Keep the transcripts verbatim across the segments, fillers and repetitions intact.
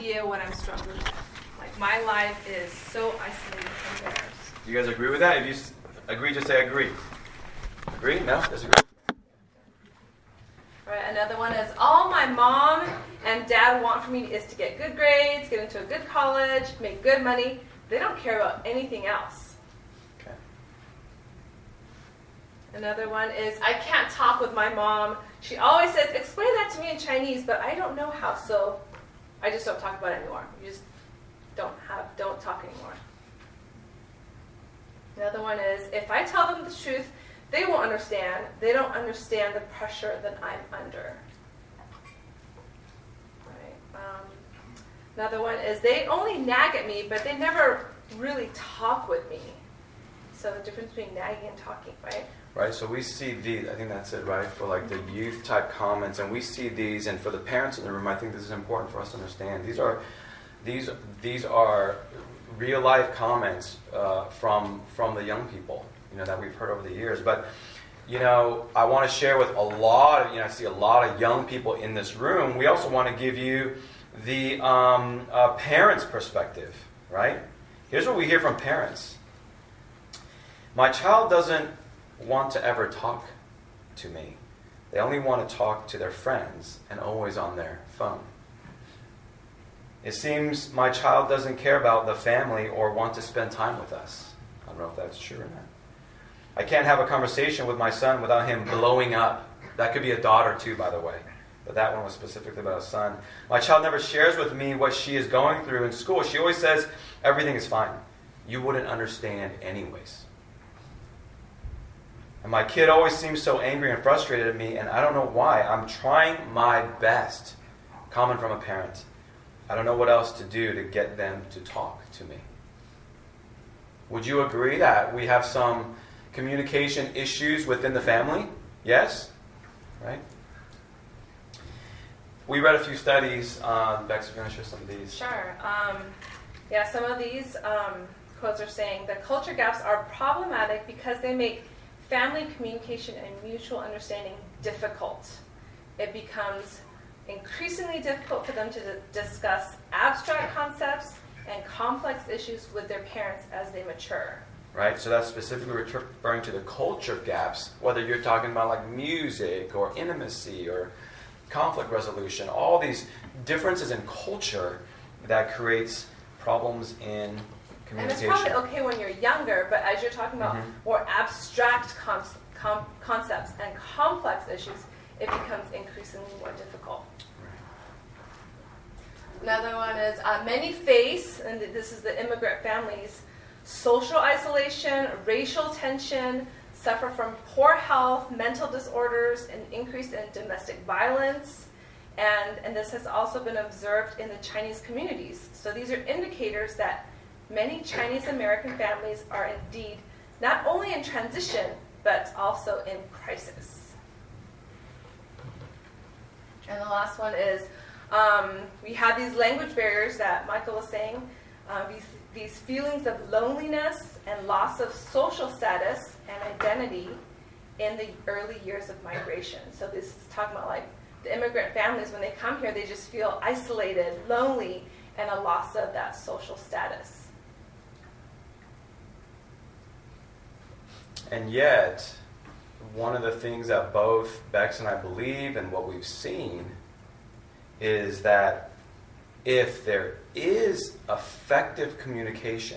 idea what I'm struggling with. Like, my life is so isolated from theirs. You guys agree with that? If you s- agree, just say agree. Agree? No? Disagree? All right, another one is, all my mom and dad want for me is to get good grades, get into a good college, make good money. They don't care about anything else. Okay. Another one is, I can't talk with my mom. She always says, explain that to me in Chinese, but I don't know how, so I just don't talk about it anymore. You just don't have, don't talk anymore. Another one is, if I tell them the truth, they won't understand. They don't understand the pressure that I'm under. Right. Um, another one is, they only nag at me, but they never really talk with me. So the difference between nagging and talking, right? Right, so we see these, I think that's it, right, for like the youth type comments, and we see these, and for the parents in the room, I think this is important for us to understand. These are, these, these are real life comments uh, from from the young people, you know, that we've heard over the years. But, you know, I want to share with a lot of, you know, I see a lot of young people in this room. We also want to give you the um, uh, parents' perspective, right? Here's what we hear from parents. My child doesn't want to ever talk to me. They only want to talk to their friends and always on their phone. It seems my child doesn't care about the family or want to spend time with us. I don't know if that's true or not. I can't have a conversation with my son without him blowing up. That could be a daughter too, by the way. But that one was specifically about a son. My child never shares with me what she is going through in school. She always says, everything is fine. You wouldn't understand anyways. And my kid always seems so angry and frustrated at me, and I don't know why. I'm trying my best. Comment from a parent. I don't know what else to do to get them to talk to me. Would you agree that we have some communication issues within the family? Yes? Right? We read a few studies. Uh, Bex, you're going to share some of these. Sure. Um, yeah, some of these um, quotes are saying the culture gaps are problematic because they make family communication and mutual understanding difficult. It becomes increasingly difficult for them to d- discuss abstract concepts and complex issues with their parents as they mature. Right, so that's specifically referring to the culture gaps, whether you're talking about like music or intimacy or conflict resolution, all these differences in culture that creates problems in communication. And it's probably okay when you're younger, but as you're talking about mm-hmm. more abstract con- com- concepts and complex issues, it becomes increasingly more difficult. Another one is uh, many face, and this is the immigrant families, social isolation, racial tension, suffer from poor health, mental disorders, an increase in domestic violence, and, and this has also been observed in the Chinese communities. So these are indicators that many Chinese American families are indeed not only in transition, but also in crisis. And the last one is, um, we have these language barriers that Michael was saying, uh, these, these feelings of loneliness and loss of social status and identity in the early years of migration. So this is talking about like the immigrant families, when they come here, they just feel isolated, lonely, and a loss of that social status. And yet, one of the things that both Bex and I believe and what we've seen is that if there is effective communication,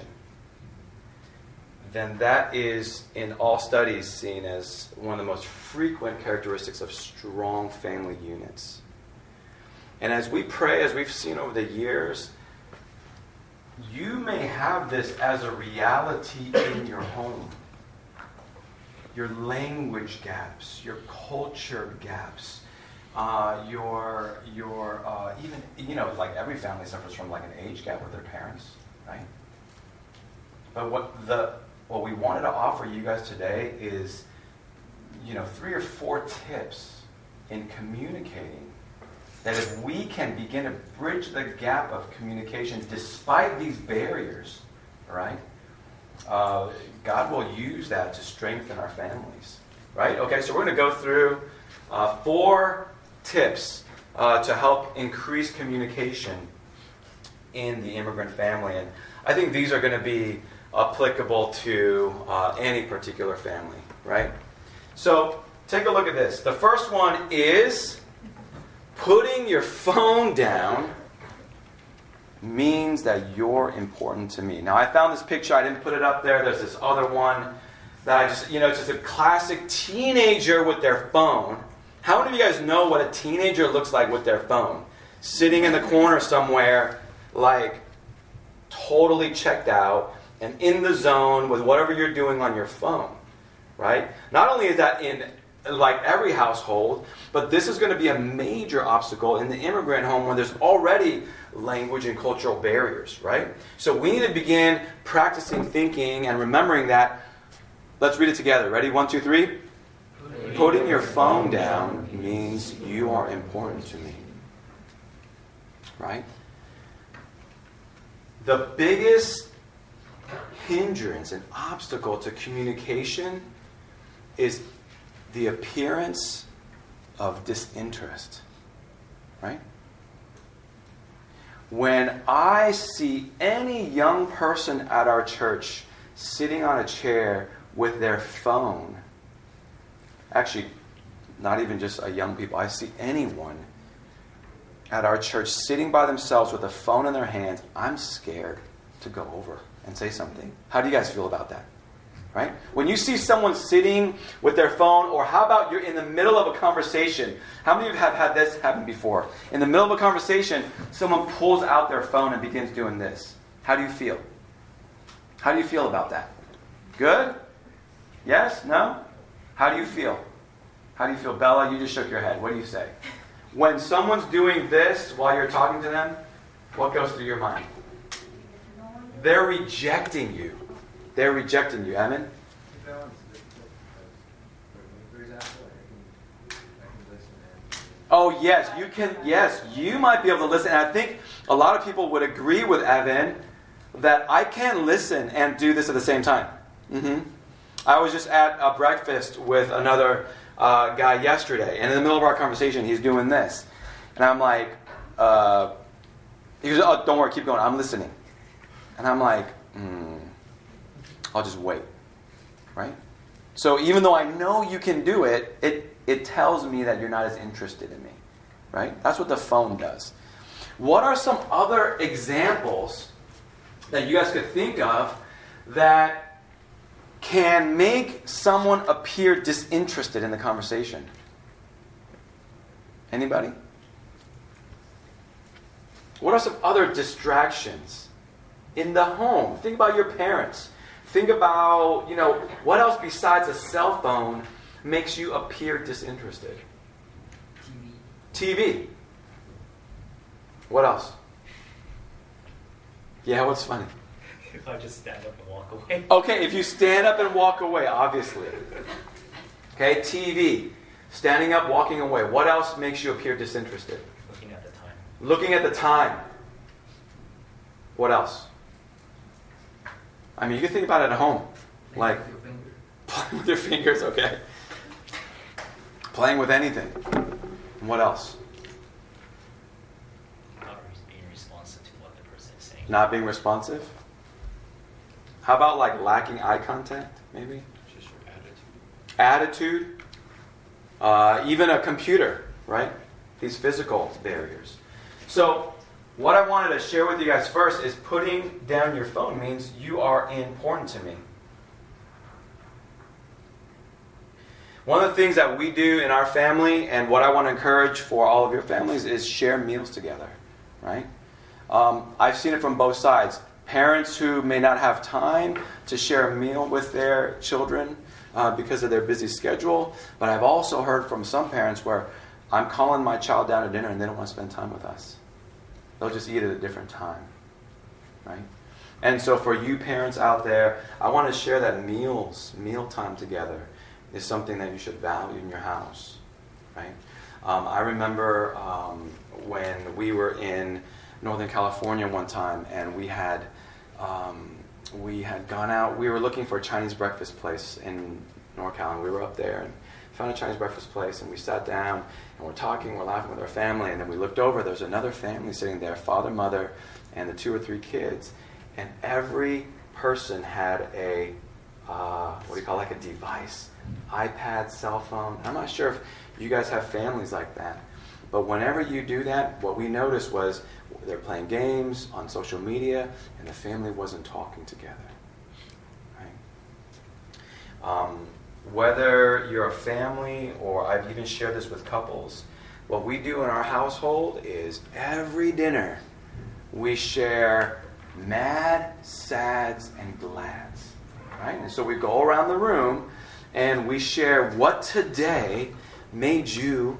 then that is in all studies seen as one of the most frequent characteristics of strong family units. And as we pray, as we've seen over the years, you may have this as a reality in your home. Your language gaps, your culture gaps, uh, your your uh, even you know like every family suffers from like an age gap with their parents, right? But what the what we wanted to offer you guys today is, you know, three or four tips in communicating that if we can begin to bridge the gap of communication despite these barriers, right? Uh, God will use that to strengthen our families, right? Okay, so we're going to go through uh, four tips uh, to help increase communication in the immigrant family. And I think these are going to be applicable to uh, any particular family, right? So take a look at this. The first one is putting your phone down means that you're important to me. Now, I found this picture. I didn't put it up there. There's this other one that I just, you know, it's just a classic teenager with their phone. How many of you guys know what a teenager looks like with their phone? Sitting in the corner somewhere, like totally checked out and in the zone with whatever you're doing on your phone, right? Not only is that in like every household, but this is going to be a major obstacle in the immigrant home when there's already language and cultural barriers, right? So we need to begin practicing thinking and remembering that. Let's read it together. Ready? One, two, three. Putting your phone down means you are important to me, right? The biggest hindrance and obstacle to communication is the appearance of disinterest, right? When I see any young person at our church sitting on a chair with their phone, actually, not even just a young people, I see anyone at our church sitting by themselves with a phone in their hands, I'm scared to go over and say something. How do you guys feel about that? Right? When you see someone sitting with their phone, or how about you're in the middle of a conversation? How many of you have had this happen before? In the middle of a conversation, someone pulls out their phone and begins doing this. How do you feel? How do you feel about that? Good? Yes? No? How do you feel? How do you feel? Bella, you just shook your head. What do you say? When someone's doing this while you're talking to them, what goes through your mind? They're rejecting you. They're rejecting you. Amen? Oh, yes. You can. Yes, you might be able to listen. And I think a lot of people would agree with Evan that I can listen and do this at the same time. Mm-hmm. I was just at a breakfast with another uh, guy yesterday, and in the middle of our conversation, he's doing this. And I'm like, uh, he goes, oh, don't worry, keep going. I'm listening. And I'm like, hmm. I'll just wait, right? So even though I know you can do it, it, it tells me that you're not as interested in me, right? That's what the phone does. What are some other examples that you guys could think of that can make someone appear disinterested in the conversation? Anybody? What are some other distractions in the home? Think about your parents. Think about, you know, what else besides a cell phone makes you appear disinterested? T V. T V. What else? Yeah, what's funny? If I just stand up and walk away. Okay, if you stand up and walk away, obviously. Okay, T V. Standing up, walking away. What else makes you appear disinterested? Looking at the time. Looking at the time. What else? I mean, you can think about it at home. Like, playing with your fingers, okay. Playing with anything. And what else? Not being responsive to what the person is saying. Not being responsive? How about like lacking eye contact, maybe? Just your attitude. Attitude. Uh, even a computer, right? These physical barriers. So, what I wanted to share with you guys first is putting down your phone means you are important to me. One of the things that we do in our family, and what I want to encourage for all of your families, is share meals together, right? Um, I've seen it from both sides. Parents who may not have time to share a meal with their children uh, because of their busy schedule, but I've also heard from some parents where I'm calling my child down to dinner and they don't want to spend time with us. They'll just eat at a different time, right? And so for you parents out there, I want to share that meals, mealtime together is something that you should value in your house, right? Um, I remember um, when we were in Northern California one time, and we had um, we had gone out. We were looking for a Chinese breakfast place in NorCal, and we were up there and found a Chinese breakfast place, and we sat down and we're talking, we're laughing with our family, and then we looked over. There's another family sitting there, father, mother, and the two or three kids, and every person had a, uh, what do you call it, like a device, iPad, cell phone. I'm not sure if you guys have families like that, but whenever you do that, what we noticed was they're playing games on social media, and the family wasn't talking together. Right? Um, whether you're a family, or I've even shared this with couples, what we do in our household is every dinner we share mad, sads, and glads. Right? And so we go around the room and we share what today made you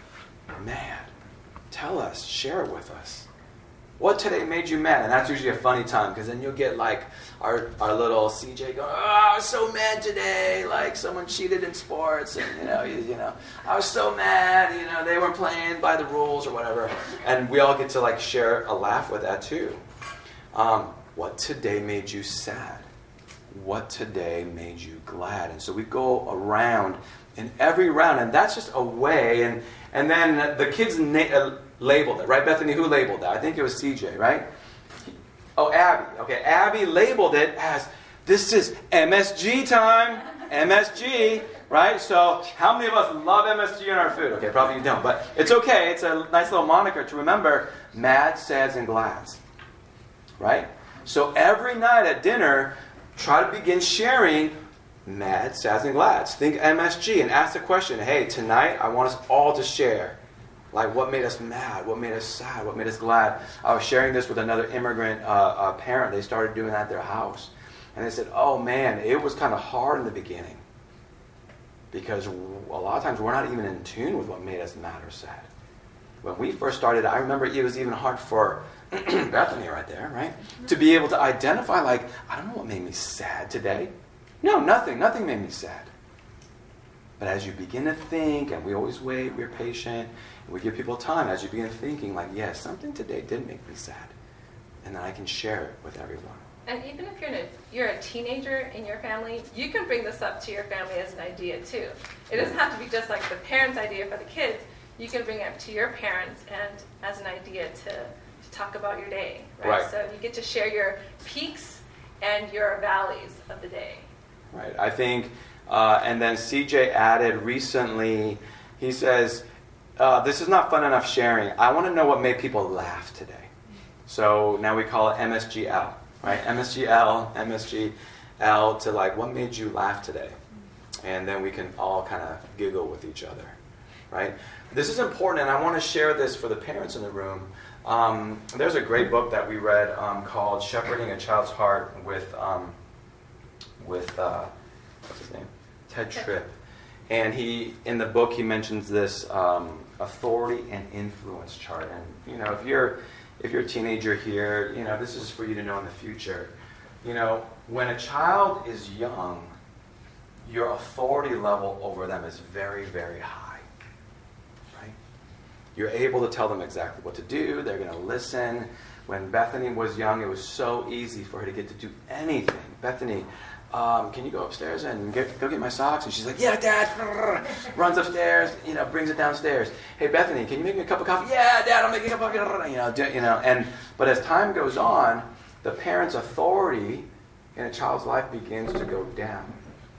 mad. Tell us, share it with us. What today made you mad? And that's usually a funny time, because then you'll get like our our little C J going, oh, I was so mad today, like someone cheated in sports, and you know, you, you know, I was so mad, you know, they weren't playing by the rules or whatever. And we all get to like share a laugh with that too. Um, what today made you sad? What today made you glad? And so we go around in every round, and that's just a way. And and then the kids na- uh, labeled it, right? Bethany, who labeled that? I think it was C J, right? Oh, Abby. Okay, Abby labeled it as, this is M S G time. M S G, right? So how many of us love M S G in our food? Okay, probably you don't, but it's okay. It's a nice little moniker to remember mad, sads, and glads, right? So every night at dinner, try to begin sharing mad, sads, and glads. Think M S G and ask the question, hey, tonight I want us all to share. Like, what made us mad? What made us sad? What made us glad? I was sharing this with another immigrant uh, uh, parent. They started doing that at their house. And they said, oh, man, it was kind of hard in the beginning. Because a lot of times we're not even in tune with what made us mad or sad. When we first started, I remember it was even hard for Bethany right there, right? To be able to identify, like, I don't know what made me sad today. No, nothing. Nothing made me sad. But as you begin to think, and we always wait, we're patient, and we give people time, as you begin thinking, like, yes, something today did make me sad. And then I can share it with everyone. And even if you're, in a, you're a teenager in your family, you can bring this up to your family as an idea too. It doesn't have to be just like the parents' idea for the kids. You can bring it up to your parents and as an idea to, to talk about your day. Right? Right. So you get to share your peaks and your valleys of the day. Right. I think, uh, and then C J added recently, he says, uh, this is not fun enough sharing. I want to know what made people laugh today. So now we call it M S G L, right? M S G L, M S G L to like, what made you laugh today? And then we can all kind of giggle with each other, right? This is important, and I want to share this for the parents in the room. Um, there's a great book that we read um, called Shepherding a Child's Heart with, um, with uh, what's his name? Ted Tripp. And he, in the book, he mentions this um, authority and influence chart. And, you know, if you're, if you're a teenager here, you know, this is for you to know in the future. You know, when a child is young, your authority level over them is very, very high. Right? You're able to tell them exactly what to do. They're going to listen. When Bethany was young, it was so easy for her to get to do anything. Bethany, um, can you go upstairs and get, go get my socks? And she's like, yeah, Dad. Runs upstairs, you know, brings it downstairs. Hey, Bethany, can you make me a cup of coffee? Yeah, Dad, I'll make you a cup of coffee. You know, do, you know. And but as time goes on, the parent's authority in a child's life begins to go down.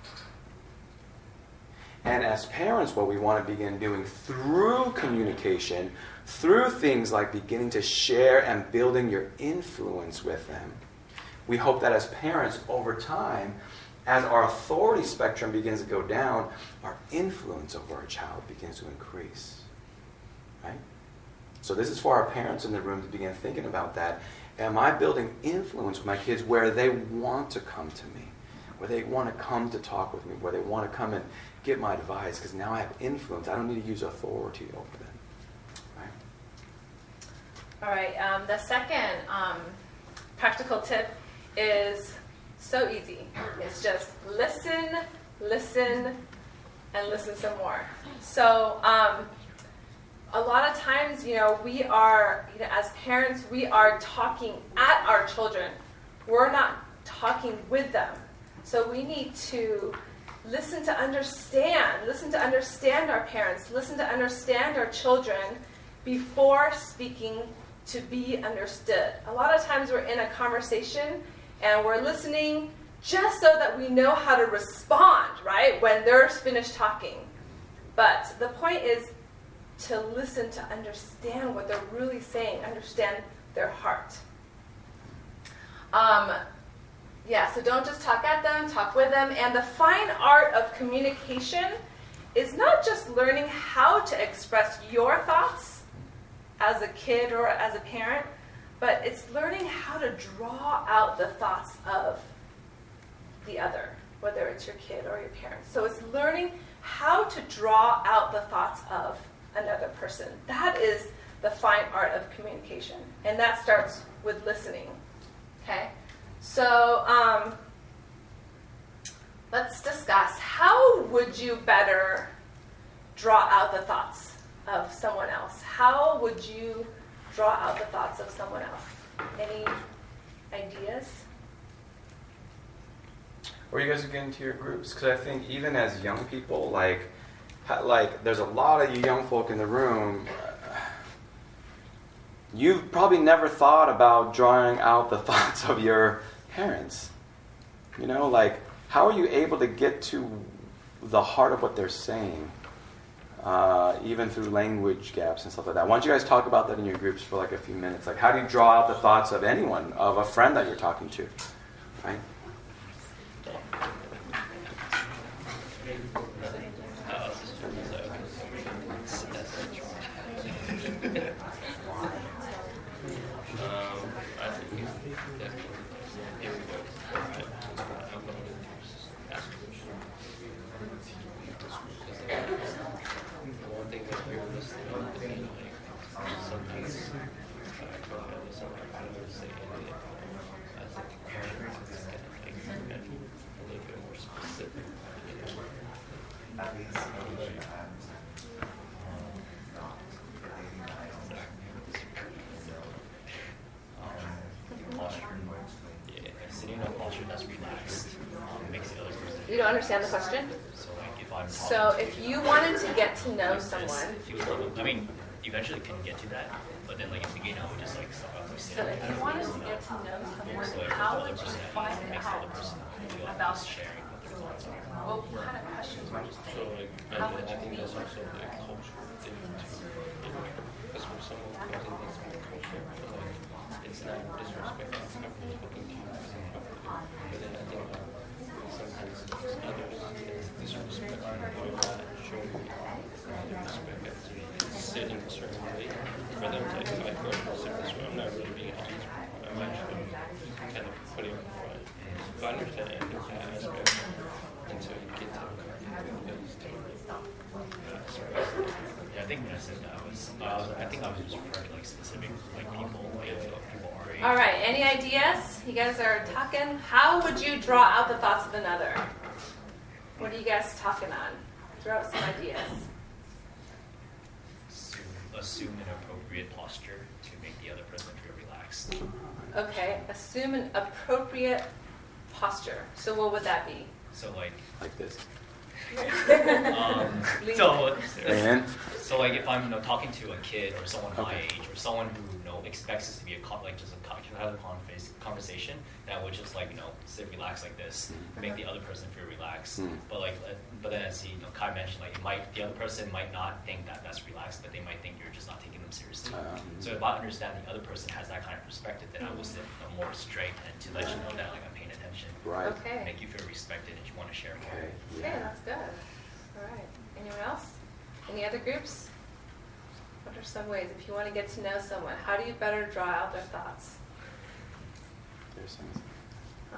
And as parents, what we want to begin doing through communication, through things like beginning to share and building your influence with them, we hope that as parents, over time, as our authority spectrum begins to go down, our influence over our child begins to increase. Right? So this is for our parents in the room to begin thinking about that. Am I building influence with my kids where they want to come to me? Where they want to come to talk with me? Where they want to come and get my advice? Because now I have influence. I don't need to use authority over them. Right? All right. Um, the second um, practical tip is so easy. It's just listen, listen, and listen some more. So um, a lot of times, you know, we are, you know, as parents, we are talking at our children. We're not talking with them. So we need to listen to understand, listen to understand our parents, listen to understand our children before speaking to be understood. A lot of times we're in a conversation and we're listening just so that we know how to respond, right, when they're finished talking. But the point is to listen, to understand what they're really saying, understand their heart. Um, yeah, so don't just talk at them, talk with them. And the fine art of communication is not just learning how to express your thoughts as a kid or as a parent, but it's learning how to draw out the thoughts of the other, whether it's your kid or your parents. So it's learning how to draw out the thoughts of another person. That is the fine art of communication. And that starts with listening. Okay? So um, let's discuss, how would you better draw out the thoughts of someone else? How would you draw out the thoughts of someone else? Any ideas? Or you guys are getting to your groups, because I think even as young people, like, ha- like there's a lot of you young folk in the room. You've probably never thought about drawing out the thoughts of your parents. You know, like, how are you able to get to the heart of what they're saying, uh, even through language gaps and stuff like that? Why don't you guys talk about that in your groups for like a few minutes? Like, how do you draw out the thoughts of anyone, of a friend that you're talking to, right? You don't understand the question? So, like, if I'm So if you wanted to get to know someone, if you would, I mean, you eventually can get to that, but then like if you know, just like start off with so if you wanted to get to know someone, how would you find out about sharing what their thoughts are. what kind of questions would you So say? like, I, How I would you think be? that's also like culture thing too. Because for someone who doesn't think that's more culture, like it's not disrespectful after talking to you. But then I think uh, sometimes there's others that's disrespectful or not showing the respect after sitting a certain way. For them to like, I go to sit this way, I'm not really being honest. I'm actually kind of putting it front. But I understand that aspect and to get to Yeah, I think when I said that, I was, I was, I think I was just referring to like specific like people, like people our age. All right, any ideas? You guys are talking. How would you draw out the thoughts of another? What are you guys talking on? Throw out some ideas. Assume, assume an appropriate posture to make the other person feel relaxed. Okay, assume an appropriate posture. So what would that be? So like, Like this. um, so, And so like if I'm you know, talking to a kid or someone my Okay. age or someone who you know expects this to be a con- like just a con- have a conversa- conversation, that would just like you know sit relaxed like this, make the other person feel relaxed. Mm. But like, uh, but then as you know, Kai mentioned, like it might the other person might not think that that's relaxed, but they might think you're just not taking them seriously. Um, So if I understand the other person has that kind of perspective, then I will sit you know, more straight and to let you know that like I'm paying attention, right. Okay. make you feel respected, and you want to share more. Okay. Okay, Yeah. that's good. All right. Anyone else? Any other groups? What are some ways, if you want to get to know someone, how do you better draw out their thoughts? There's some. Huh?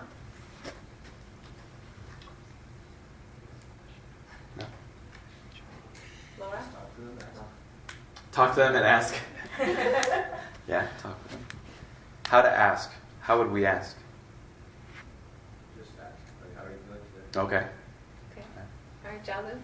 No. Laura? Talk to them and ask. Yeah, talk to them. How to ask? How would we ask? Just ask, like, how are you doing today? Okay. Okay. All right, Jalu?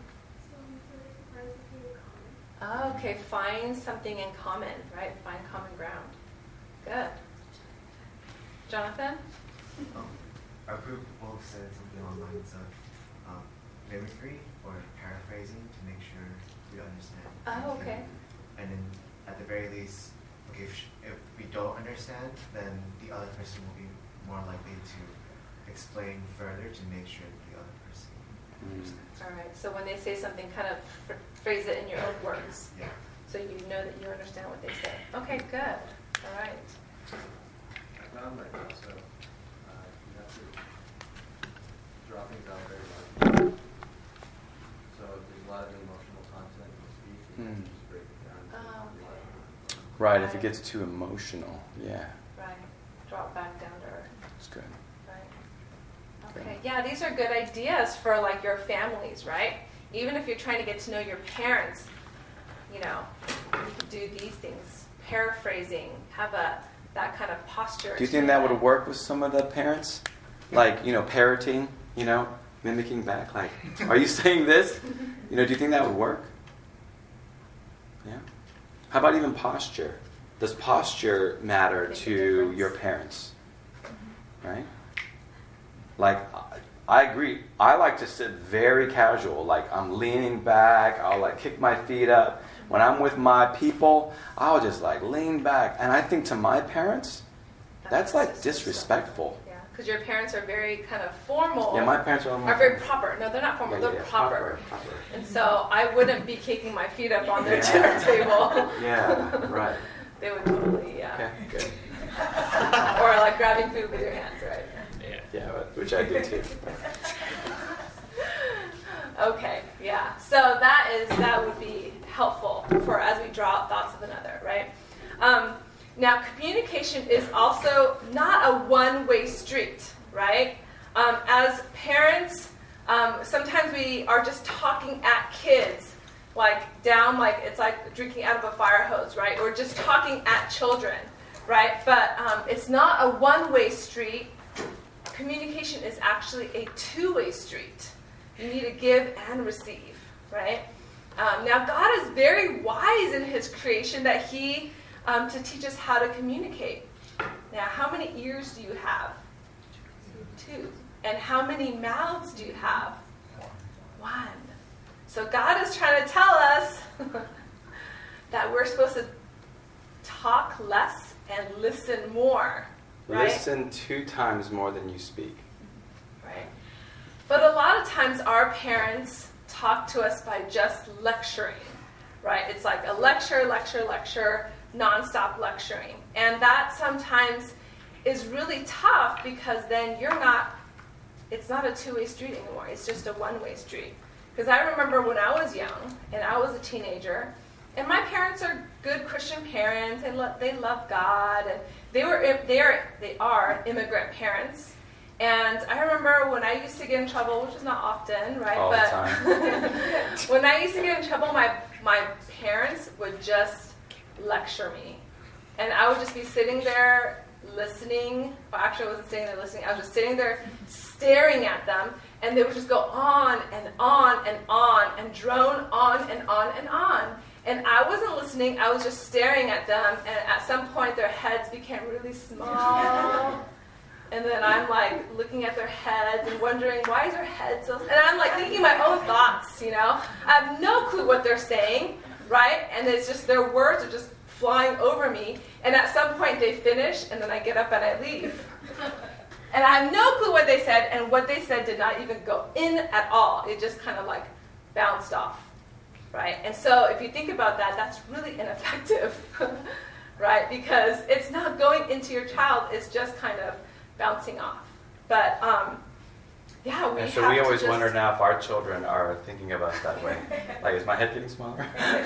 Oh, okay, find something in common, right? Find common ground. Good. Jonathan? Um, our group both said something along the lines of um, mimicry or paraphrasing to make sure we understand. Oh, okay. And then at the very least, okay, if, sh- if we don't understand, then the other person will be more likely to explain further to make sure that the other person understands. All right. So when they say something, kind of ph- phrase it in your own words, Yeah. so you know that you understand what they say. Okay, good. All right. I found that also, uh, you have to draw things out very much. So if there's a lot of emotional content in the speech, you Hmm. can just break it down. to Oh, one. Right, if it gets too emotional, yeah, Right. Drop back down to earth. it's good. Right. Okay. Yeah, these are good ideas for like your families, right? Even if you're trying to get to know your parents, you know, you could do these things. Paraphrasing, have a that kind of posture. Do you think that would work with some of the parents? Like, you know, parroting, you know, mimicking back, like, are you saying this? You know, do you think that would work? Yeah. How about even posture? Does posture matter Make a to difference. your parents? Right? Like, I agree. I like to sit very casual. Like, I'm leaning back. I'll, like, kick my feet up. When I'm with my people, I'll just, like, lean back. And I think to my parents, that's, like, disrespectful. Yeah, because your parents are very kind of formal. Yeah, my parents are... are very proper. No, they're not formal. Yeah, yeah, they're yeah, proper. proper, proper. And so I wouldn't be kicking my feet up on their Yeah. dinner table. Yeah, right. They would totally, yeah. Okay, good. Or like grabbing food with your hands, right? Yeah. Yeah, but- which I do too. Okay, yeah. So that is that would be helpful for as we draw out thoughts of another, right? Um, now, communication is also not a one-way street, right? Um, as parents, um, sometimes we are just talking at kids, like down, like it's like drinking out of a fire hose, right? Or just talking at children, right? But um, it's not a one-way street. Communication is actually a two-way street. You need to give and receive, right? Um, now, God is very wise in His creation that He, um, to teach us how to communicate. Now, how many ears do you have? Two. And how many mouths do you have? One. So God is trying to tell us that we're supposed to talk less and listen more, right? Listen two times more than you speak. Right. But a lot of times our parents talk to us by just lecturing, right? It's like a lecture, lecture, lecture, nonstop lecturing. And that sometimes is really tough because then you're not, it's not a two-way street anymore. It's just a one-way street. Because I remember when I was young and I was a teenager, and my parents are good Christian parents, and lo- they love God, and they were they are they are immigrant parents. And I remember when I used to get in trouble, which is not often, right? All the but time. when I used to get in trouble, my my parents would just lecture me, and I would just be sitting there listening. Well, actually, I wasn't sitting there listening. I was just sitting there staring at them, and they would just go on and on and on and drone on and on and on. And I wasn't listening. I was just staring at them, and at some point, their heads became really small. And then I'm like looking at their heads and wondering, why is their head so... And I'm like thinking my own thoughts, you know. I have no clue what they're saying, right? And it's just their words are just flying over me. And at some point they finish, and then I get up and I leave. And I have no clue what they said, and what they said did not even go in at all. It just kind of like bounced off, right? And so if you think about that, that's really ineffective, right? Because it's not going into your child, it's just kind of bouncing off. But um, yeah, we And so have we to always just... wonder now if our children are thinking of us that way. Like, is my head getting smaller?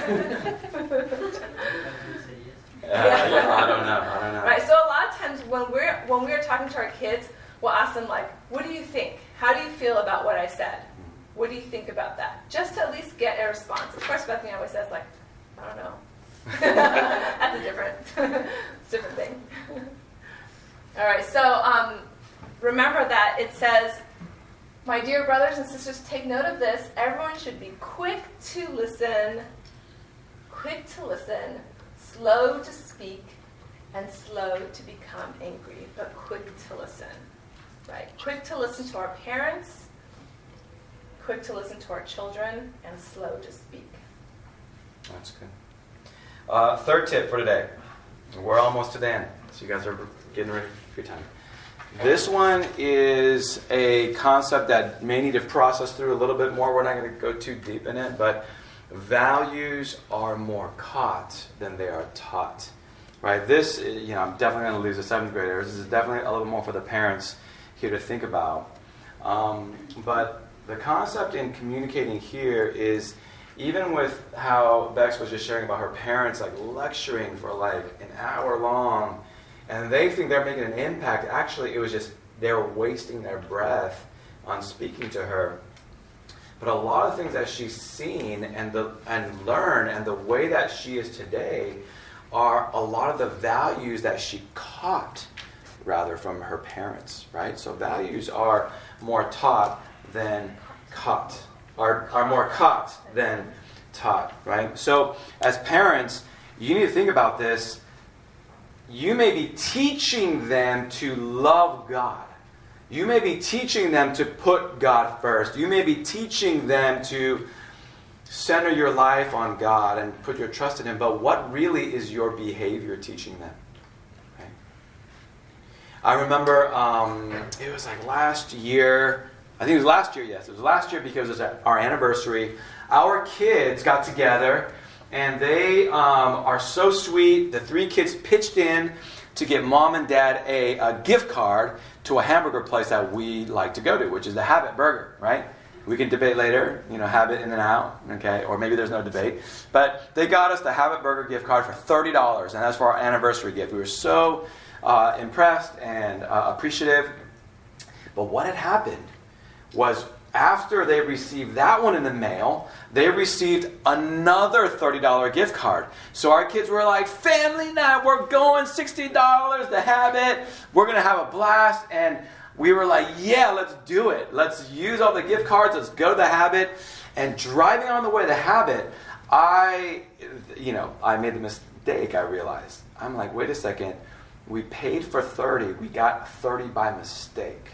Uh, yeah, I don't know. I don't know. Right. So a lot of times when we're when we're talking to our kids, we'll ask them like, "What do you think? How do you feel about what I said? What do you think about that?" Just to at least get a response. Of course, Bethany always says like, "I don't know." That's a different, it's a different thing. All right. So um, remember that it says, "My dear brothers and sisters, take note of this. Everyone should be quick to listen, quick to listen, slow to speak, and slow to become angry, but quick to listen." Right? Quick to listen to our parents, quick to listen to our children, and slow to speak. That's good. Uh, third tip for today. We're almost to the end, so you guys are getting ready for your time. This one is a concept that may need to process through a little bit more. We're not going to go too deep in it, but values are more caught than they are taught. Right? This, you know, I'm definitely going to lose the seventh graders. This is definitely a little bit more for the parents here to think about. Um, but the concept in communicating here is, even with how Bex was just sharing about her parents like lecturing for like an hour long, and they think they're making an impact, actually it was just they were wasting their breath on speaking to her. But a lot of things that she's seen and the and learned and the way that she is today are a lot of the values that she caught rather from her parents, right? So values are more taught than caught. Are, are more caught than taught, right? So as parents, you need to think about this. You may be teaching them to love God. You may be teaching them to put God first. You may be teaching them to center your life on God and put your trust in Him. But what really is your behavior teaching them? Okay. I remember um, it was like last year. I think it was last year, yes. It was last year because it was our anniversary. Our kids got together, and they um, are so sweet. The three kids pitched in to get mom and dad a, a gift card to a hamburger place that we like to go to, which is the Habit Burger, right? We can debate later, you know, Habit in and out, okay? Or maybe there's no debate. But they got us the Habit Burger gift card for thirty dollars, and that's for our anniversary gift. We were so uh, impressed and uh, appreciative. But what had happened was after they received that one in the mail, they received another thirty dollars gift card. So our kids were like, family night, we're going, sixty dollars, the Habit, we're going to have a blast. And we were like, yeah, let's do it. Let's use all the gift cards, let's go to the Habit. And driving on the way to the Habit, I, you know, I made the mistake, I realized. I'm like, wait a second, we paid for thirty, we got thirty by mistake.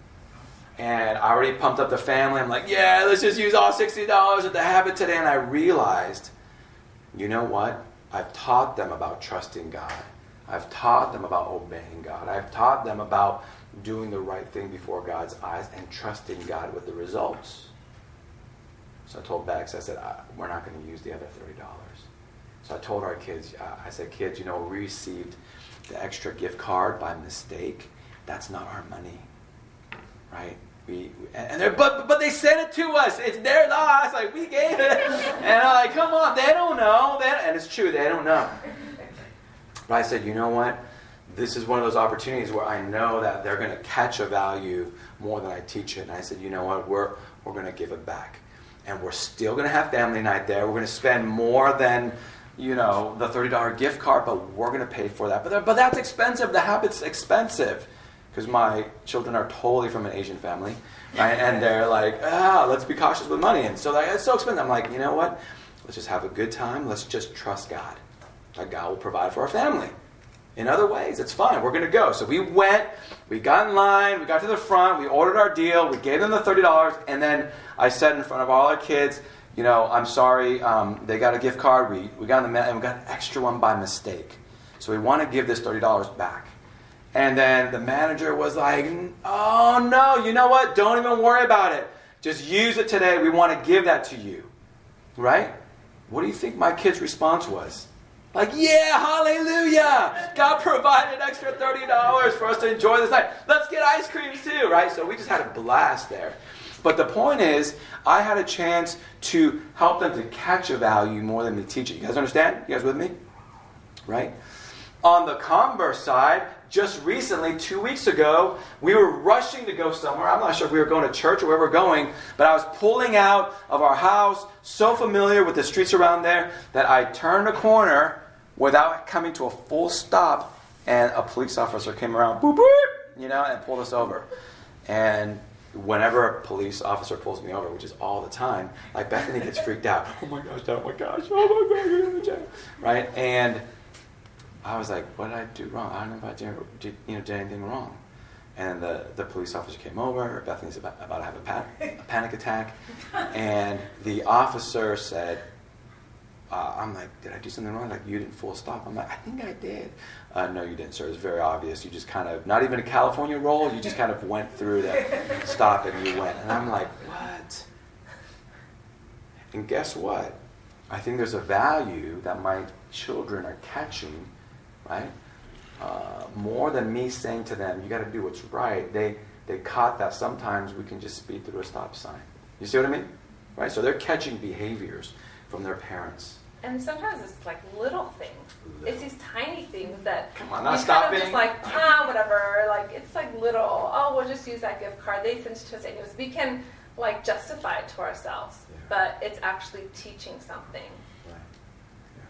And I already pumped up the family. I'm like, yeah, let's just use all sixty dollars at the Habit today. And I realized, you know what? I've taught them about trusting God. I've taught them about obeying God. I've taught them about doing the right thing before God's eyes and trusting God with the results. So I told Bex, I said, I, we're not going to use the other thirty dollars. So I told our kids, uh, I said, kids, you know, we received the extra gift card by mistake. That's not our money. Right? We, and they're, but but they sent it to us. It's their loss. Like, we gave it. And I'm like, come on, they don't know. They don't, and it's true, they don't know. But I said, you know what? This is one of those opportunities where I know that they're going to catch a value more than I teach it. And I said, you know what? We're we're going to give it back. And we're still going to have family night there. We're going to spend more than, you know, the thirty dollars gift card, but we're going to pay for that. But, but that's expensive. The Habit's expensive. Because my children are totally from an Asian family, right? And they're like, ah, let's be cautious with money. And so like, it's so expensive. I'm like, you know what? Let's just have a good time. Let's just trust God. That God will provide for our family. In other ways, it's fine. We're going to go. So we went, we got in line, we got to the front, we ordered our deal, we gave them the thirty dollars, and then I said in front of all our kids, you know, I'm sorry, um, they got a gift card, we, we got in the mail, and we got an extra one by mistake. So we want to give this thirty dollars back. And then the manager was like, oh no, you know what? Don't even worry about it. Just use it today. We want to give that to you. Right? What do you think my kid's response was? Like, yeah, hallelujah. God provided an extra thirty dollars for us to enjoy this night. Let's get ice cream too, right? So we just had a blast there. But the point is, I had a chance to help them to catch a value more than to teach it. You guys understand? You guys with me? Right? On the converse side, just recently, two weeks ago, we were rushing to go somewhere. I'm not sure if we were going to church or where we're going, but I was pulling out of our house, so familiar with the streets around there, that I turned a corner without coming to a full stop, and a police officer came around, boop, boop, you know, and pulled us over. And whenever a police officer pulls me over, which is all the time, like Bethany gets freaked out. Oh my gosh, oh my gosh, oh my gosh, you're in the jail. Right? And I was like, what did I do wrong? I don't know if I did, did, you know, did anything wrong. And the, the police officer came over. Bethany's about, about to have a, pan, a panic attack. And the officer said, uh, I'm like, did I do something wrong? Like, you didn't full stop. I'm like, I think I did. Uh, no, you didn't, sir. It's very obvious. You just kind of, not even a California roll, you just kind of went through that stop and you went. And I'm like, what? And guess what? I think there's a value that my children are catching, right? Uh, more than me saying to them, you got to do what's right. They they caught that sometimes we can just speed through a stop sign. You see what I mean? Right? So they're catching behaviors from their parents. And sometimes it's like little things. Little. It's these tiny things that Come on, we not kind stopping. of just like, ah, whatever. Like, it's like little, oh, we'll just use that gift card. They sent it to us anyways. We can like justify it to ourselves, Yeah. but it's actually teaching something. Right. Yeah.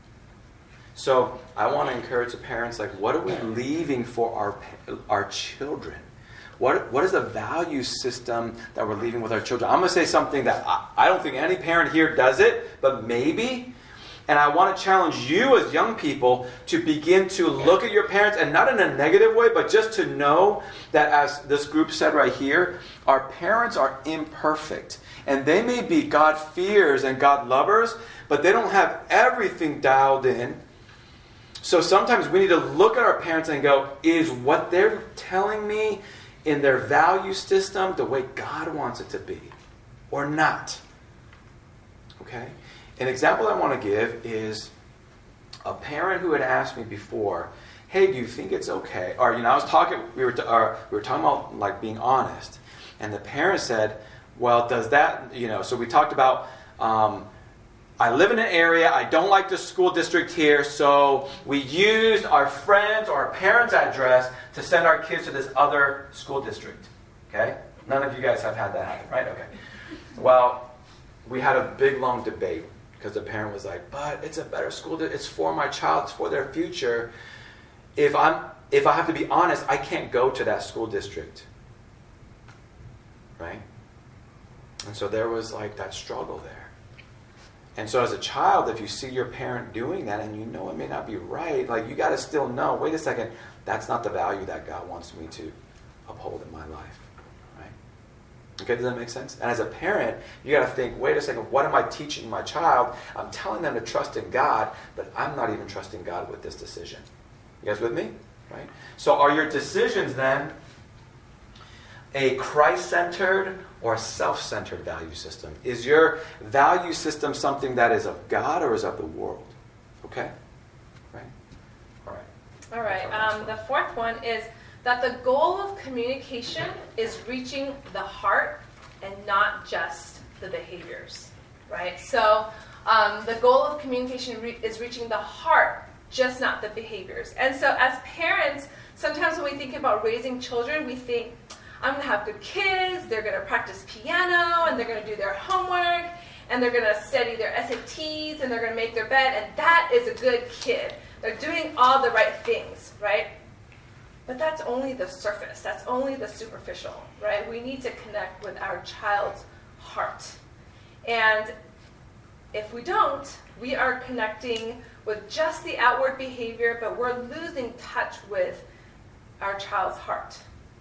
So I want to encourage the parents, like, what are we leaving for our our children? What what is the value system that we're leaving with our children? I'm going to say something that I, I don't think any parent here does it, but maybe. And I want to challenge you as young people to begin to look at your parents, and not in a negative way, but just to know that, as this group said right here, our parents are imperfect. And they may be God-fearers and God-lovers, but they don't have everything dialed in. So sometimes we need to look at our parents and go, is what they're telling me in their value system the way God wants it to be, or not? Okay? An example I want to give is a parent who had asked me before, hey, do you think it's okay? Or, you know, I was talking, we were, or, we were talking about, like, being honest. And the parent said, well, does that, you know, so we talked about, um, I live in an area, I don't like the school district here, so we used our friends or our parents' address to send our kids to this other school district. Okay? None of you guys have had that happen, right? Okay. Well, we had a big, long debate. Because the parent was like, but it's a better school. It's for my child. It's for their future. If I'm, if I have to be honest, I can't go to that school district. Right? And so there was like that struggle there. And so as a child, if you see your parent doing that and you know it may not be right, like you got to still know, wait a second, that's not the value that God wants me to uphold in my life. Okay, does that make sense? And as a parent, you got to think, wait a second, what am I teaching my child? I'm telling them to trust in God, but I'm not even trusting God with this decision. You guys with me? Right? So are your decisions then a Christ-centered or a self-centered value system? Is your value system something that is of God or is of the world? Okay? Right? All right. All right. Um, the fourth one is that the goal of communication is reaching the heart and not just the behaviors, right? So um, the goal of communication re- is reaching the heart, just not the behaviors. And so as parents, sometimes when we think about raising children, we think, I'm going to have good kids, they're going to practice piano, and they're going to do their homework, and they're going to study their S A Ts, and they're going to make their bed, and that is a good kid. They're doing all the right things, right? But that's only the surface. That's only the superficial, right? We need to connect with our child's heart. And if we don't, we are connecting with just the outward behavior, but we're losing touch with our child's heart.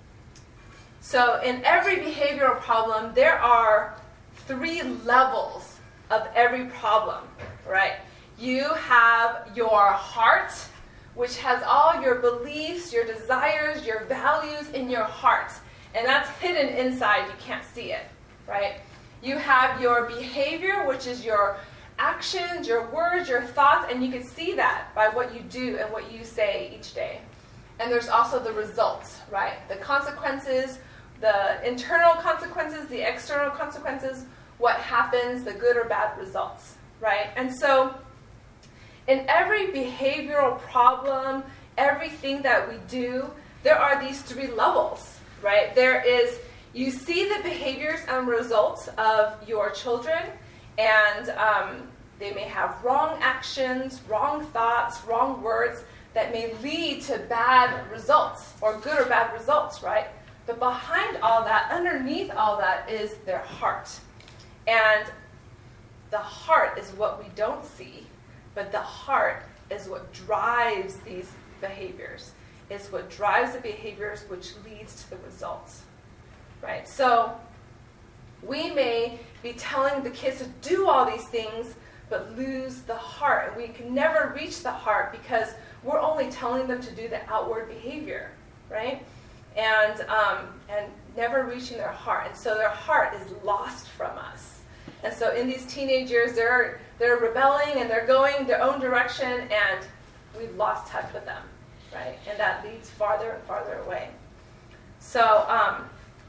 So in every behavioral problem, there are three levels of every problem, right? You have your heart, which has all your beliefs, your desires, your values in your heart. And that's hidden inside. You can't see it, right? You have your behavior, which is your actions, your words, your thoughts, and you can see that by what you do and what you say each day. And there's also the results, right? The consequences, the internal consequences, the external consequences, what happens, the good or bad results, right? And so in every behavioral problem, everything that we do, there are these three levels, right? There is, you see the behaviors and results of your children, and um, they may have wrong actions, wrong thoughts, wrong words that may lead to bad results, or good or bad results, right? But behind all that, underneath all that, is their heart. And the heart is what we don't see. But the heart is what drives these behaviors. It's what drives the behaviors which leads to the results, right? So we may be telling the kids to do all these things, but lose the heart. And we can never reach the heart because we're only telling them to do the outward behavior, right? And um, and never reaching their heart. And so their heart is lost from us. And so in these teenage years, they're, they're rebelling and they're going their own direction, and we've lost touch with them, right? And that leads farther and farther away. So um,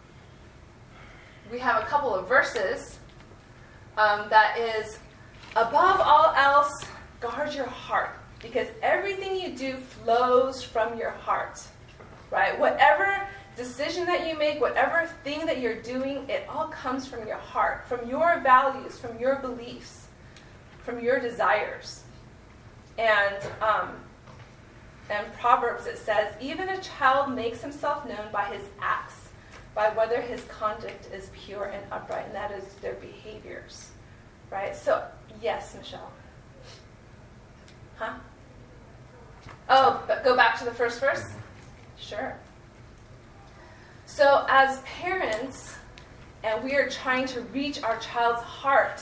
we have a couple of verses um, that is, above all else, guard your heart, because everything you do flows from your heart, right? Whatever decision that you make, whatever thing that you're doing, it all comes from your heart, from your values, from your beliefs, from your desires. And um, and Proverbs, it says, even a child makes himself known by his acts, by whether his conduct is pure and upright, and that is their behaviors, right? So, yes, Michelle. Huh? Oh, but go back to the first verse? Sure. So as parents, and we are trying to reach our child's heart,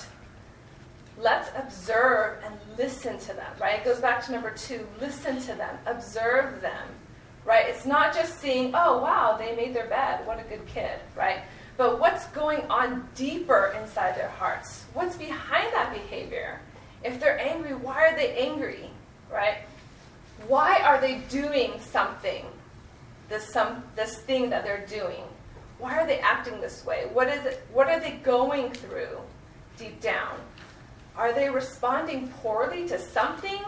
let's observe and listen to them, right? It goes back to number two, listen to them, observe them, right? It's not just seeing, oh, wow, they made their bed, what a good kid, right? But what's going on deeper inside their hearts? What's behind that behavior? If they're angry, why are they angry, right? Why are they doing something, this some this thing that they're doing? Why are they acting this way? What is it? What are they going through deep down? Are they responding poorly to something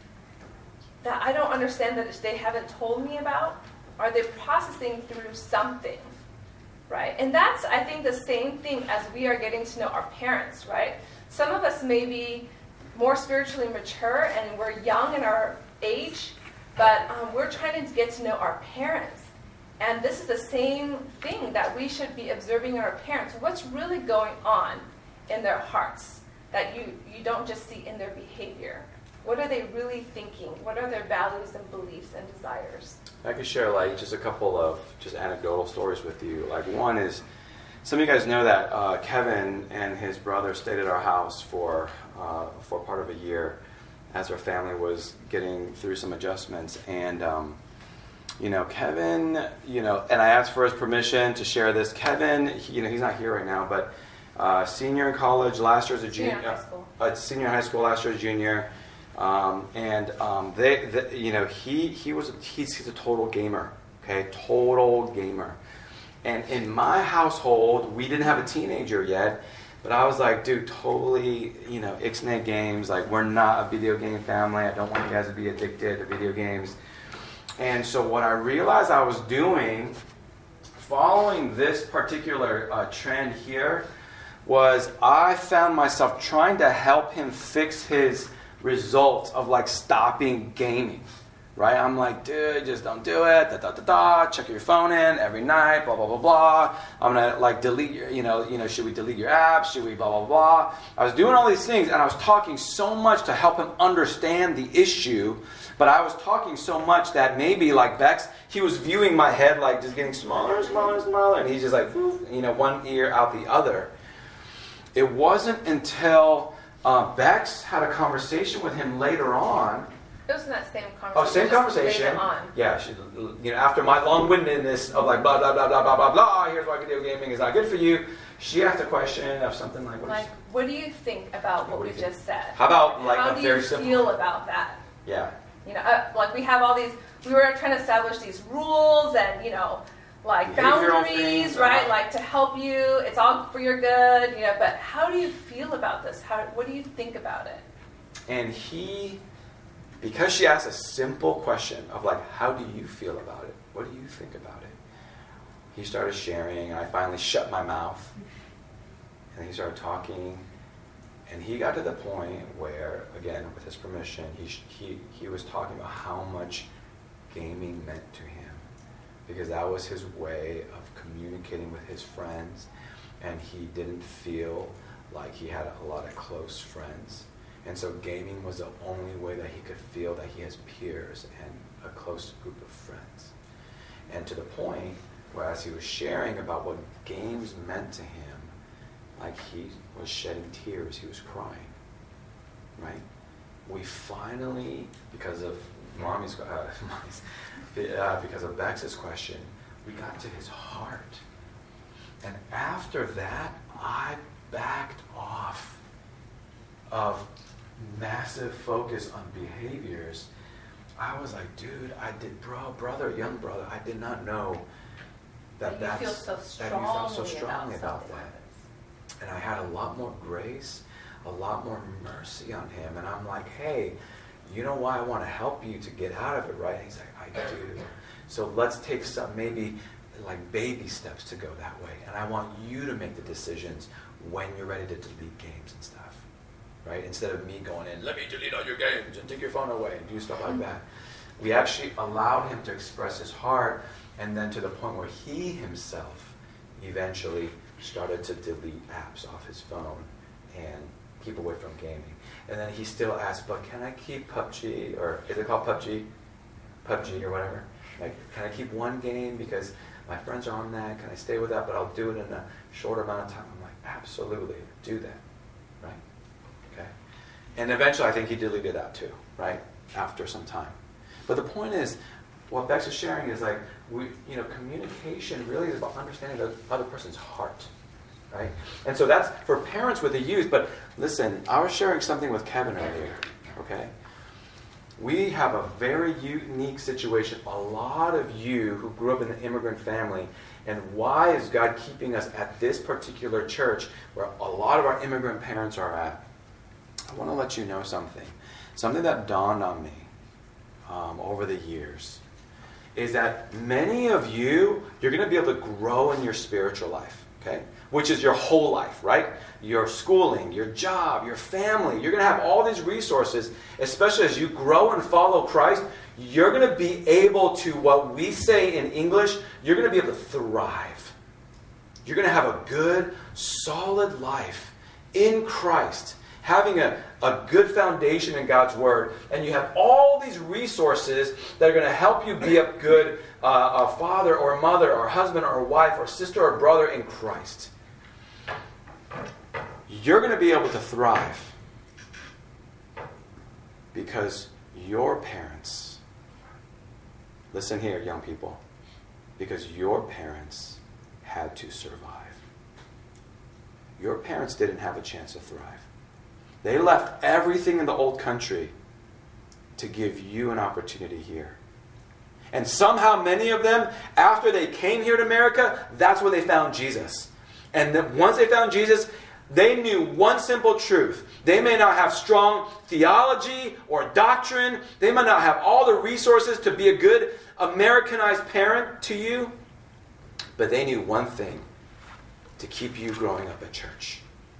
that I don't understand that they haven't told me about? Are they processing through something, right? And that's, I think, the same thing as we are getting to know our parents, right? Some of us may be more spiritually mature and we're young in our age, but um, we're trying to get to know our parents. And this is the same thing that we should be observing in our parents. What's really going on in their hearts that you, you don't just see in their behavior? What are they really thinking? What are their values and beliefs and desires? I could share like just a couple of just anecdotal stories with you. Like one is, some of you guys know that uh, Kevin and his brother stayed at our house for uh, for part of a year as our family was getting through some adjustments. And, um, you know, Kevin, you know, and I asked for his permission to share this. Kevin, he, you know, he's not here right now, but uh, senior in college, last year as a junior. Senior in high school. Uh, senior in high school, last year as a junior. Um, and um, they, they, you know, he he was he's, he's a total gamer, okay, total gamer. And in my household, we didn't have a teenager yet, but I was like, dude, totally, you know, Ixnay games. Like, we're not a video game family. I don't want you guys to be addicted to video games. And so what I realized I was doing, following this particular uh, trend here, was I found myself trying to help him fix his results of like stopping gaming, right? I'm like, dude, just don't do it, da da da da, check your phone in every night, blah, blah, blah, blah. I'm gonna like delete your, you know, you know, should we delete your app? Should we blah, blah, blah? I was doing all these things and I was talking so much to help him understand the issue, but I was talking so much that maybe like Bex, he was viewing my head like just getting smaller and smaller and smaller, and he's just like, you know, one ear out the other. It wasn't until uh, Bex had a conversation with him later on. It was in that same conversation. Oh, same just conversation. later on. Yeah, she, you know, after my long-windedness of like blah blah blah blah blah blah blah. Here's why video gaming is not good for you. She asked a question of something like, what, Like, what do you think about what What do we you think? just said? How about like How a do very you simple? feel about that? Yeah. You know, uh, like we have all these, we were trying to establish these rules and, you know, like Behavioral boundaries, things, right? uh-huh. Like to help you, it's all for your good, you know, but how do you feel about this? How, what do you think about it? And he, because she asked a simple question of like, how do you feel about it? What do you think about it? He started sharing, and I finally shut my mouth. And he started talking, and he got to the point where, again, with his permission, he he he was talking about how much gaming meant to him, because that was his way of communicating with his friends, and he didn't feel like he had a lot of close friends. And so gaming was the only way that he could feel that he has peers and a close group of friends. And to the point where as he was sharing about what games meant to him, like he was shedding tears, he was crying. right? We finally, because of mommy's, uh, mommy's uh, because of Bex's question, we got to his heart. And after that, I backed off of massive focus on behaviors. I was like, dude, I did, bro, brother, young brother, I did not know that That you that's, feel so that you felt so strongly strongly about about something that. like this. And I had a lot more grace, a lot more mercy on him. And I'm like, hey, you know why I want to help you to get out of it, right? And he's like, I do. So let's take some, maybe like baby steps to go that way. And I want you to make the decisions when you're ready to delete games and stuff, right? Instead of me going in, let me delete all your games and take your phone away and do stuff like that. We actually allowed him to express his heart, and then to the point where he himself eventually started to delete apps off his phone and keep away from gaming. And then he still asked, but can I keep P U B G, or is it called P U B G? P U B G or whatever. Like, can I keep one game because my friends are on that? Can I stay with that? But I'll do it in a short amount of time. I'm like, absolutely, do that, right? Okay. And eventually, I think he deleted that too, right? After some time. But the point is, what Bex is sharing is like, we, you know, communication really is about understanding the other person's heart, right? And so that's for parents with the youth. But listen, I was sharing something with Kevin earlier, okay? We have a very unique situation. A lot of you who grew up in an immigrant family, and why is God keeping us at this particular church where a lot of our immigrant parents are at? I want to let you know something. Something that dawned on me um, over the years is that many of you, you're going to be able to grow in your spiritual life, okay? Which is your whole life, right? Your schooling, your job, your family. You're going to have all these resources, especially as you grow and follow Christ. You're going to be able to, what we say in English, you're going to be able to thrive. You're going to have a good, solid life in Christ, having a, a good foundation in God's Word, and you have all these resources that are going to help you be a good uh, a father or mother or husband or wife or sister or brother in Christ. You're going to be able to thrive because your parents, listen here, young people, because your parents had to survive. Your parents didn't have a chance to thrive. They left everything in the old country to give you an opportunity here. And somehow many of them, after they came here to America, that's where they found Jesus. And then once they found Jesus, they knew one simple truth. They may not have strong theology or doctrine. They might not have all the resources to be a good Americanized parent to you. But they knew one thing: to keep you growing up at church.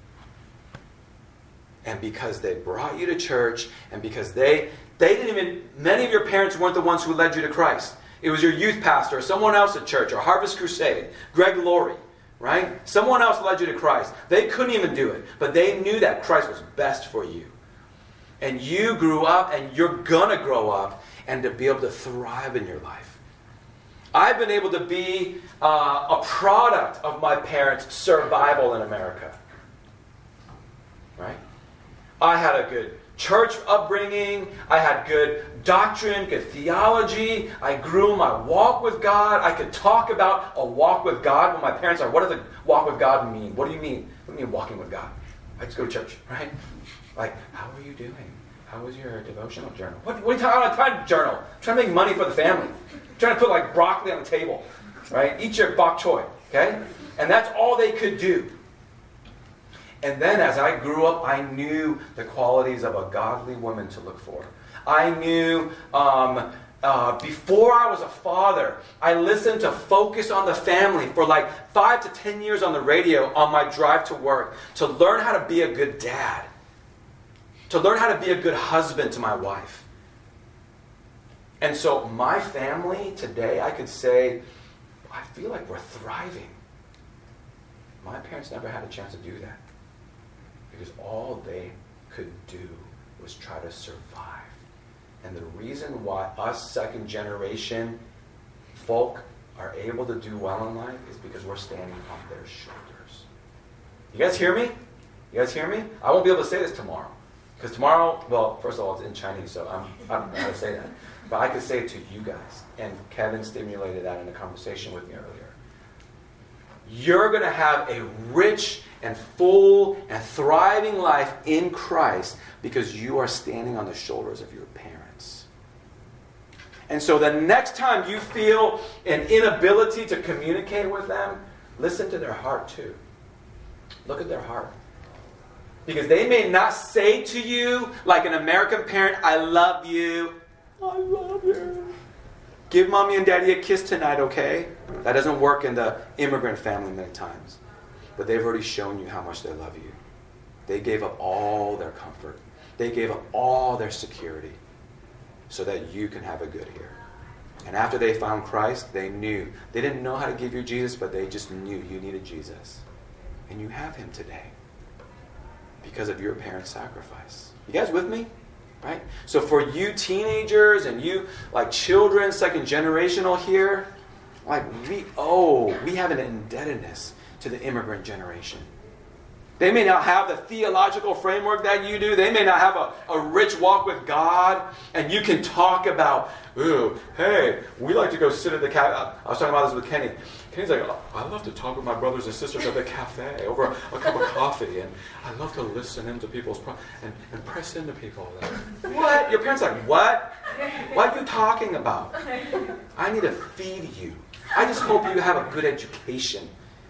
And because they brought you to church, and because they, they didn't even, many of your parents weren't the ones who led you to Christ. It was your youth pastor, or someone else at church, or Harvest Crusade, Greg Laurie, right? Someone else led you to Christ. They couldn't even do it, but they knew that Christ was best for you. And you grew up, and you're going to grow up, and to be able to thrive in your life. I've been able to be uh, a product of my parents' survival in America. Right? I had a good church upbringing. I had good doctrine, good theology. I grew my walk with God. I could talk about a walk with God when my parents are, what does a walk with God mean? What do you mean? What do you mean walking with God? I just go to church, right? Like, how are you doing? How was your devotional journal? What, what are you talking about? I'm trying to journal. I'm trying to make money for the family. I'm trying to put like broccoli on the table, right? Eat your bok choy, okay? And that's all they could do. And then as I grew up, I knew the qualities of a godly woman to look for. I knew um, uh, before I was a father, I listened to Focus on the Family for like five to ten years on the radio on my drive to work to learn how to be a good dad, to learn how to be a good husband to my wife. And so my family today, I could say, I feel like we're thriving. My parents never had a chance to do that. Because all they could do was try to survive. And the reason why us second generation folk are able to do well in life is because we're standing on their shoulders. You guys hear me? You guys hear me? I won't be able to say this tomorrow. Because tomorrow, well, first of all, it's in Chinese, so I'm, I don't know how to say that. But I could say it to you guys. And Kevin stimulated that in a conversation with me earlier. You're going to have a rich and full and thriving life in Christ because you are standing on the shoulders of your parents. And so the next time you feel an inability to communicate with them, listen to their heart too. Look at their heart. Because they may not say to you, like an American parent, I love you. I love you. Give mommy and daddy a kiss tonight, okay? That doesn't work in the immigrant family many times. But they've already shown you how much they love you. They gave up all their comfort. They gave up all their security so that you can have a good here. And after they found Christ, they knew. They didn't know how to give you Jesus, but they just knew you needed Jesus. And you have him today because of your parents' sacrifice. You guys with me? Right? So for you teenagers and you like children, second generational here, like we owe, we have an indebtedness to the immigrant generation. They may not have the theological framework that you do. They may not have a, a rich walk with God. And you can talk about, ooh, hey, we like to go sit at the cafe. I was talking about this with Kenny. Kenny's like, oh, I love to talk with my brothers and sisters at the cafe over a, a cup of coffee. And I love to listen into people's, pro- and, and press into people. Like, what? Your parents are like, what? What are you talking about? I need to feed you. I just hope you have a good education.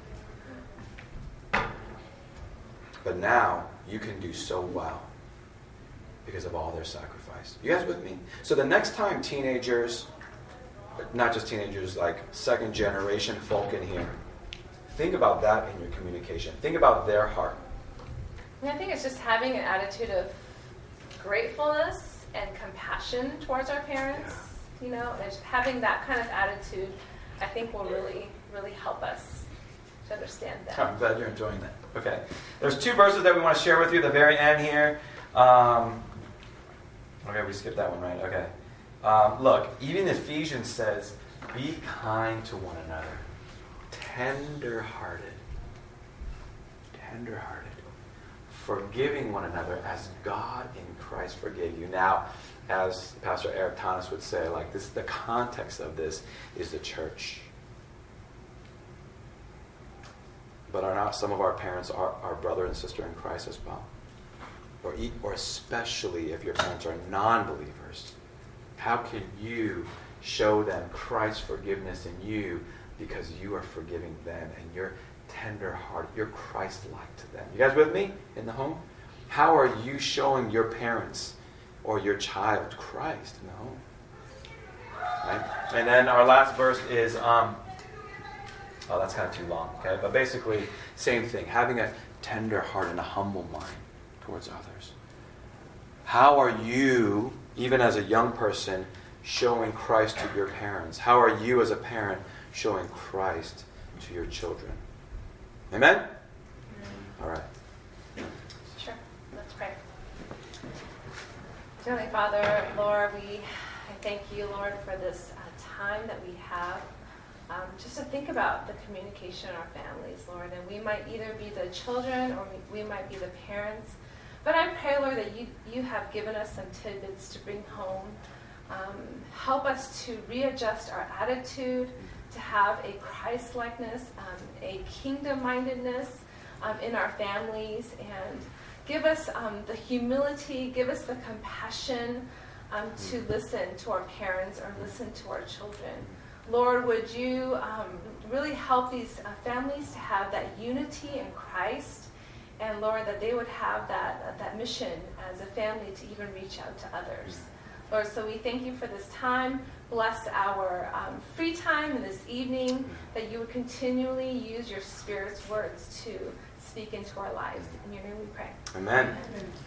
But now, you can do so well because of all their sacrifice. You guys with me? So the next time teenagers, not just teenagers, like second generation folk in here, think about that in your communication. Think about their heart. And I think it's just having an attitude of gratefulness and compassion towards our parents. Yeah. You know, and just having that kind of attitude, I think will really, really help us to understand that. I'm glad you're enjoying that. Okay. There's two verses that we want to share with you at the very end here. Um, okay, we skipped that one, right? Okay. Um, look, even Ephesians says, be kind to one another. Tender-hearted. Tender-hearted. Forgiving one another as God in Christ forgave you. Now, as Pastor Eric Thomas would say, like this, the context of this is the church. But are not some of our parents our, our brother and sister in Christ as well? Or, or especially if your parents are non-believers, how can you show them Christ's forgiveness in you because you are forgiving them and you're tender-hearted, you're Christ-like to them? You guys with me in the home? How are you showing your parents or your child Christ in the home? Right? And then our last verse is... Um, Oh, that's kind of too long, okay? But basically, same thing. Having a tender heart and a humble mind towards others. How are you, even as a young person, showing Christ to your parents? How are you as a parent showing Christ to your children? Amen? All right. Sure. Let's pray. Heavenly Father, Lord, we I thank you, Lord, for this uh, time that we have. Um, just to think about the communication in our families, Lord. And we might either be the children or we, we might be the parents. But I pray, Lord, that you, you have given us some tidbits to bring home. Um, help us to readjust our attitude, to have a Christ-likeness, um, a kingdom-mindedness um, in our families. And give us um, the humility, give us the compassion um, to listen to our parents or listen to our children. Lord, would you um, really help these uh, families to have that unity in Christ, and Lord, that they would have that uh, that mission as a family to even reach out to others. Lord, so we thank you for this time. Bless our um, free time in this evening, that you would continually use your Spirit's words to speak into our lives. In your name we pray. Amen. Amen.